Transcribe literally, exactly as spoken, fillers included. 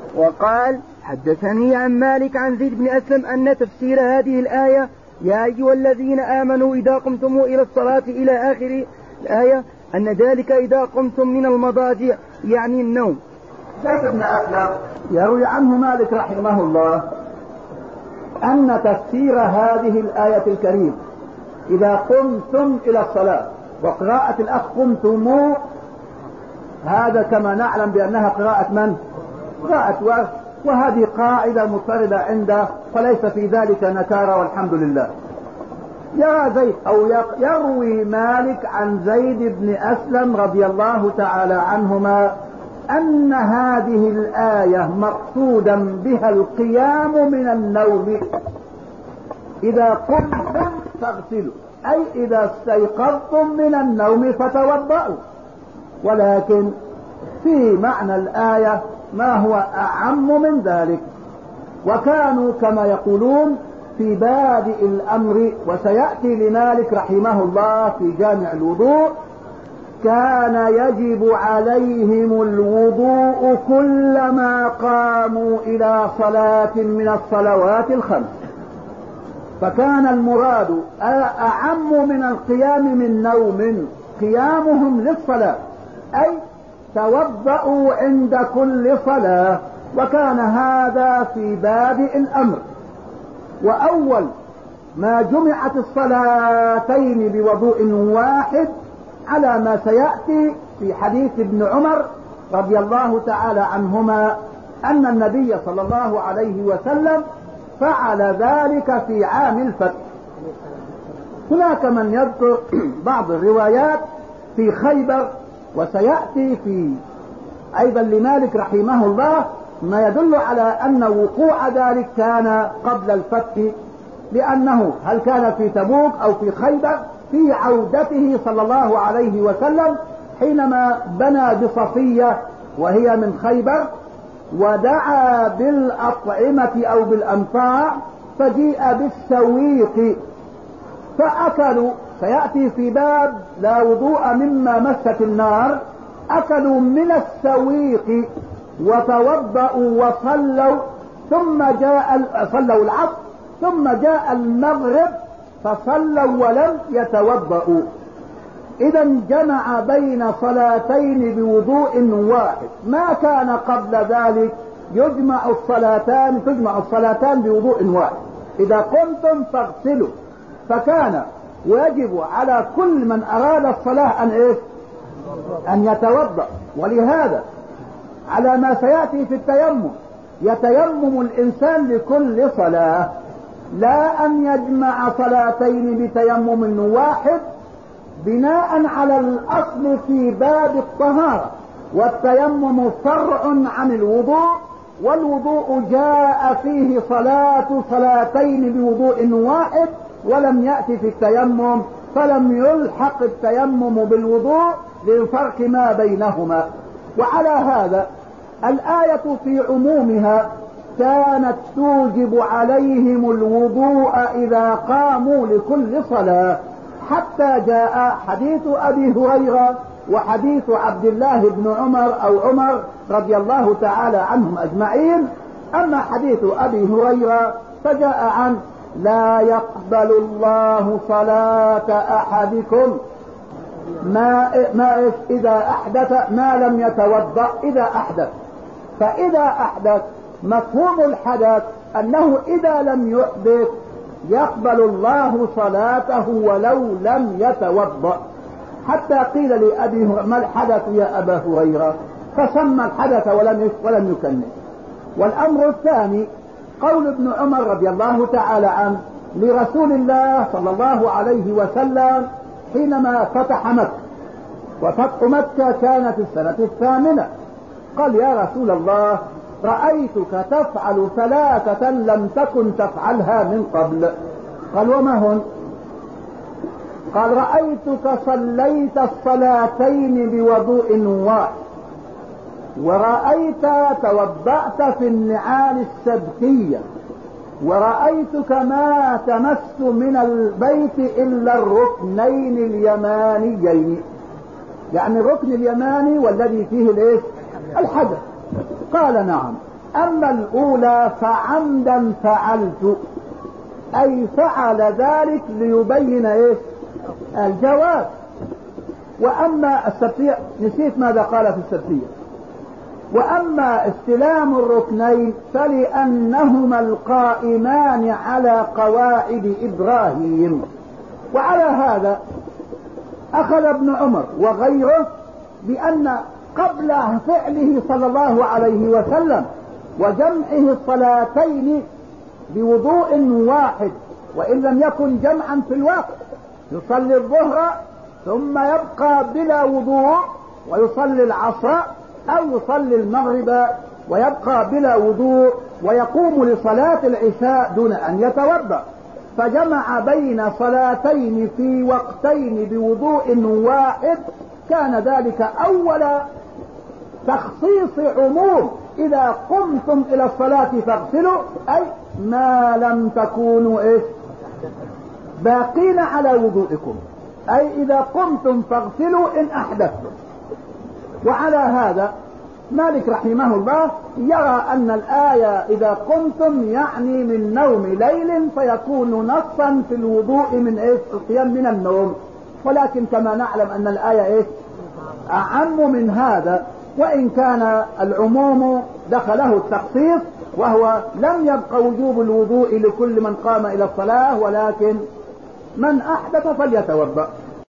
وقال حدثني عن مالك عن زيد بن أسلم أن تفسير هذه الآية يا أيها الذين آمنوا إذا قمتم إلى الصلاة إلى آخر الآية أن ذلك إذا قمتم من المضاجع يعني النوم. زيد بن أسلم يروي عنه مالك رحمه الله أن تفسير هذه الآية الكريمة إذا قمتم إلى الصلاة، وقراءة الأخ قمتم هذا كما نعلم بأنها قراءة من؟ قراءة ورش، وهذه قاعدة مضطردة عنده فليس في ذلك نكارة والحمد لله. يا زيد أو يروي مالك عن زيد بن أسلم رضي الله تعالى عنهما أن هذه الآية مقصودا بها القيام من النوم. إذا قمتم فاغسلوا أي إذا استيقظتم من النوم فتوضأوا، ولكن في معنى الآية ما هو أعم من ذلك. وكانوا كما يقولون في بادئ الأمر، وسيأتي لمالك رحمه الله في جامع الوضوء، كان يجب عليهم الوضوء كلما قاموا إلى صلاة من الصلوات الخمس، فكان المراد أعم من القيام من نوم قيامهم للصلاة، أي توضأوا عند كل صلاة، وكان هذا في بادئ الأمر. وأول ما جمعت الصلاتين بوضوء واحد على ما سيأتي في حديث ابن عمر رضي الله تعالى عنهما أن النبي صلى الله عليه وسلم فعل ذلك في عام الفتح. هناك من يذكر بعض الروايات في خيبر، وسيأتي في أيضا لمالك رحمه الله ما يدل على أن وقوع ذلك كان قبل الفتح، لأنه هل كان في تبوك أو في خيبر في عودته صلى الله عليه وسلم حينما بنى بصفية وهي من خيبر، ودعا بالأطعمة أو بالأنفاع، فجيء بالسويق فأكلوا. سيأتي في باب لا وضوء مما مست النار، أكلوا من السويق وتوضأوا وصلوا، ثم جاء صلوا العصر، ثم جاء المغرب فصلوا ولم يتوضأوا. إذا جمع بين صلاتين بوضوء واحد. ما كان قبل ذلك يجمع الصلاتان تجمع الصلاتان بوضوء واحد. إذا قمتم فاغسلوا، فكان ويجب على كل من أراد الصلاة أن إيه؟ أن يتوضأ. ولهذا على ما سيأتي في التيمم يتيمم الإنسان لكل صلاة، لا أن يجمع صلاتين بتيمم واحد بناء على الأصل في باب الطهارة، والتيمم فرع عن الوضوء، والوضوء جاء فيه صلاة صلاتين بوضوء واحد ولم يأتي في التيمم، فلم يلحق التيمم بالوضوء للفرق ما بينهما. وعلى هذا الآية في عمومها كانت توجب عليهم الوضوء إذا قاموا لكل صلاة، حتى جاء حديث أبي هريرة وحديث عبد الله بن عمر أو عمر رضي الله تعالى عنهم أجمعين. أما حديث أبي هريرة فجاء عن لا يقبل الله صلاة أحدكم ما ما إذا أحدث ما لم يتوضأ إذا أحدث. فإذا أحدث مفهوم الحدث أنه إذا لم يحدث يقبل الله صلاته ولو لم يتوضأ. حتى قيل لأبي هريرة ما الحدث يا أبا هريرة؟ فسمى الحدث ولم ولم يكنس. والأمر الثاني قول ابن عمر رضي الله تعالى عنه لرسول الله صلى الله عليه وسلم حينما فتح مكة، وفتح مكة كانت السنة الثامنة، قال يا رسول الله رأيتك تفعل ثلاثة لم تكن تفعلها من قبل. قال وما هن؟ قال رأيتك صليت الصلاتين بوضوء واحد، ورأيت توضأت في النعال السبتية، ورأيتك ما تمس من البيت إلا الركنين اليمانيين، يعني الركن اليماني والذي فيه الايش؟ الحجر. قال نعم. أما الأولى فعمدا فعلت، أي فعل ذلك ليبين إيش؟ الجواز. وأما السبتية نسيت ماذا قال في السبتية. وأما استلام الركنين فلأنهما القائمان على قواعد إبراهيم. وعلى هذا أخذ ابن عمر وغيره بأن قبل فعله صلى الله عليه وسلم وجمعه الصلاتين بوضوء واحد، وإن لم يكن جمعا في الوقت، يصلي الظهر ثم يبقى بلا وضوء ويصلي العصر، أو يصلي المغرب ويبقى بلا وضوء ويقوم لصلاة العشاء دون أن يتوضأ، فجمع بين صلاتين في وقتين بوضوء واحد. كان ذلك أول تخصيص عموم، إذا قمتم إلى الصلاة فاغسلوا، أي ما لم تكونوا إيش؟ باقين على وضوئكم، أي إذا قمتم فاغسلوا إن أحدثتم. وعلى هذا مالك رحمه الله يرى أن الآية إذا قمتم يعني من نوم ليل، فيكون نصا في الوضوء من إيش؟ القيام من النوم. ولكن كما نعلم أن الآية إيش؟ أعم من هذا، وإن كان العموم دخله التخصيص، وهو لم يبقى وجوب الوضوء لكل من قام إلى الصلاة، ولكن من أحدث فليتوضأ.